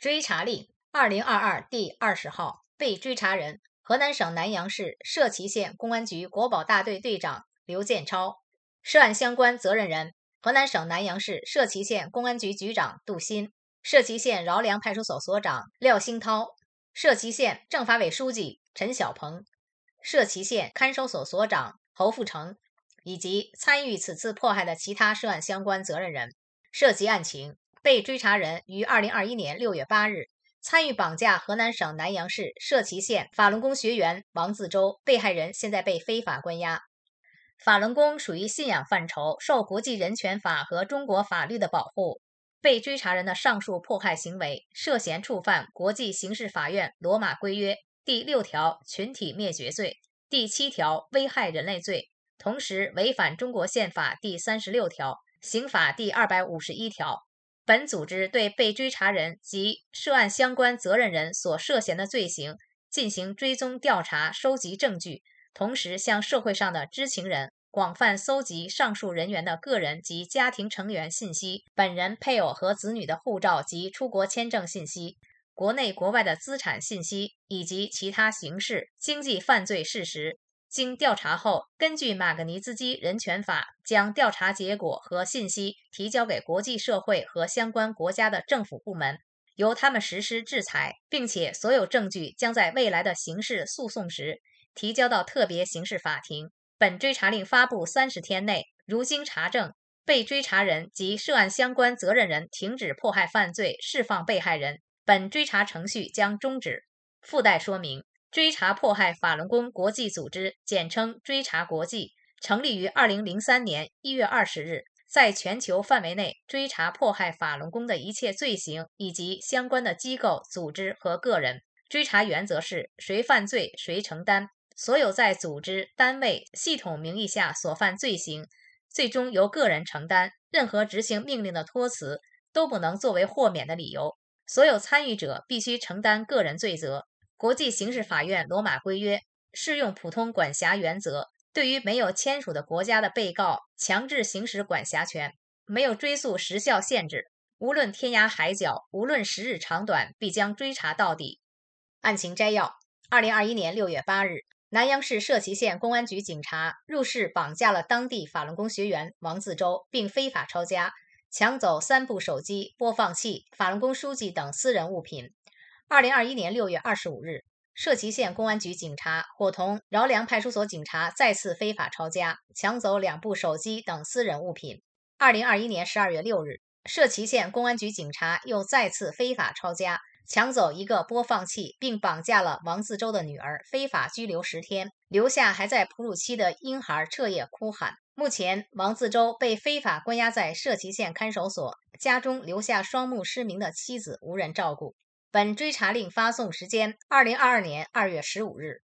追查令2022第20号，被追查人河南省南阳市社旗县公安局国保大队队长刘建超，涉案相关责任人河南省南阳市社旗县公安局局长杜鑫，社旗县饶梁派出所所长廖兴涛，社旗县政法委书记陈小鹏，社旗县看守所所长侯富成，以及参与此次迫害的其他涉案相关责任人。涉及案情，被追查人于2021年6月8日参与绑架河南省南阳市社旗县法轮功学员王自周，被害人现在被非法关押。法轮功属于信仰范畴，受国际人权法和中国法律的保护。被追查人的上述迫害行为涉嫌触犯国际刑事法院罗马规约第6条群体灭绝罪、第7条危害人类罪，同时违反中国宪法第36条、刑法第251条。本组织对被追查人及涉案相关责任人所涉嫌的罪行进行追踪调查，收集证据，同时向社会上的知情人广泛搜集上述人员的个人及家庭成员信息、本人、配偶和子女的护照及出国签证信息、国内国外的资产信息以及其他刑事、经济犯罪事实。经调查后，根据马格尼兹基人权法，将调查结果和信息提交给国际社会和相关国家的政府部门，由他们实施制裁，并且所有证据将在未来的刑事诉讼时提交到特别刑事法庭。本追查令发布30天内，如经查证，被追查人及涉案相关责任人停止迫害犯罪，释放被害人，本追查程序将终止。附带说明：追查迫害法轮功国际组织，简称追查国际，成立于2003年1月20日，在全球范围内追查迫害法轮功的一切罪行以及相关的机构、组织和个人。追查原则是谁犯罪谁承担，所有在组织、单位、系统名义下所犯罪行，最终由个人承担，任何执行命令的托辞都不能作为豁免的理由，所有参与者必须承担个人罪责。国际刑事法院罗马规约适用普通管辖原则，对于没有签署的国家的被告强制行使管辖权，没有追诉时效限制，无论天涯海角，无论时日长短，必将追查到底。案情摘要：2021年6月8日，南阳市社旗县公安局警察入室绑架了当地法轮功学员王自周，并非法抄家，抢走3部手机、播放器、法轮功书籍等私人物品。2021年6月25日，社旗县公安局警察伙同饶梁派出所警察再次非法抄家，抢走2部手机等私人物品。2021年12月6日，社旗县公安局警察又再次非法抄家，抢走1个播放器，并绑架了王自周的女儿，非法拘留10天，留下还在哺乳期的婴孩彻夜哭喊。目前，王自周被非法关押在社旗县看守所，家中留下双目失明的妻子无人照顾。本追查令发送时间：2022年2月15日。